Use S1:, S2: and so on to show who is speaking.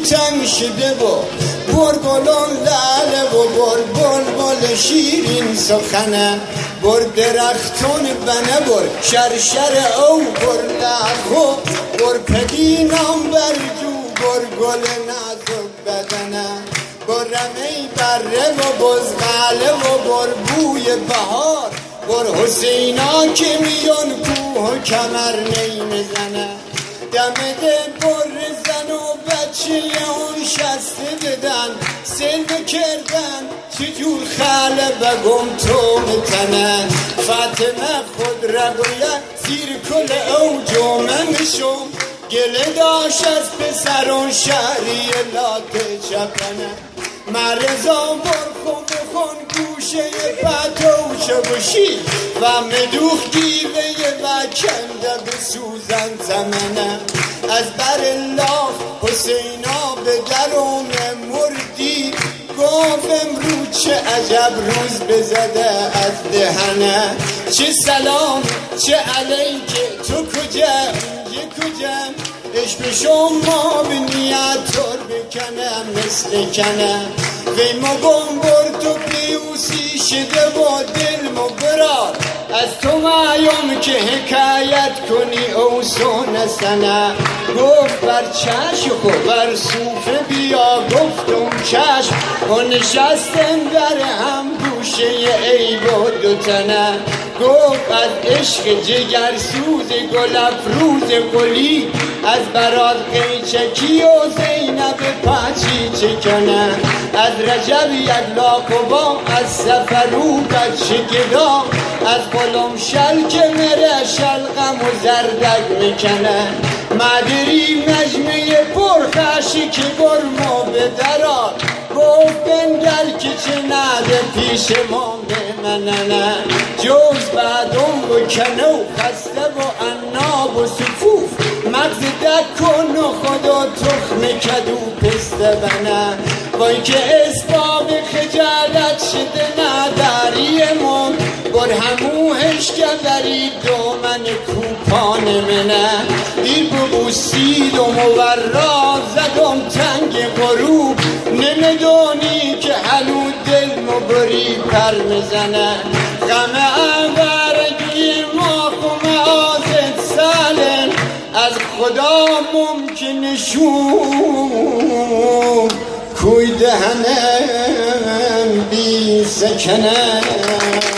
S1: تنگ شده و برگلان لاله و بلبل شیرین سخنه بر درختان بنه بر شرشر او بر لخو بر پدینام برجو بر گل نازک بدنه بر رمی بره و بزغاله و بر بوی بهار بر حسینا که میان کوه و کمر نیمزنه دمده بر زن و بچه اون شسته بدن سلم کردن چجور خاله بگم تو متنه فاطمه خود را گوید زیر کل او جمعه میشم گله داشت از پسرون شهری لاته چپنه مرزا برخون بخون گوشه پتو چه بشی و مدوخ گیوه و کنده بسوزن زمنه از بر الله حسینا به درون مردی گفت امرو چه عجب روز بزده از دهنه چه سلام چه علیکه تو کجا اونجه کجا عشق شما به نیت تر بکنم مثل کنه وی مگم بر تو پیوسی شده با دل مبرار از تو معیم که حکایت کنی او سونه سنه گفت بر چشم خود بر صوفه بیا گفتم چشم و نشستم در هم گوشه عیب و دوتنه گفت از عشق جگر سوز گل افروز گلی از برات قیچکی و زینب پاچی چکنه از رجب یک لاکوبا از سفرو بچه گدا از قلم شل که مره شلقم و زردک میکنه مدری مجمه پرخشی که برمو به درار گفت بنگر که چه نده پیش ما بمننه جوز بعدم بکنه و خسته و عناب و صفوف مغز دک کن و خدا تخم کدو پسته بنه وای که اسباب خجالت شده نداری من بر هموهش کدری دومن کوپان منه دیر ببوسید و مورا زدم تنگ غروب نمیدونی که هنو دل مبری پر میزنه غم اورگی ما خم آزد سالن از خدا ممکن شون کوی دهنم بی سکنه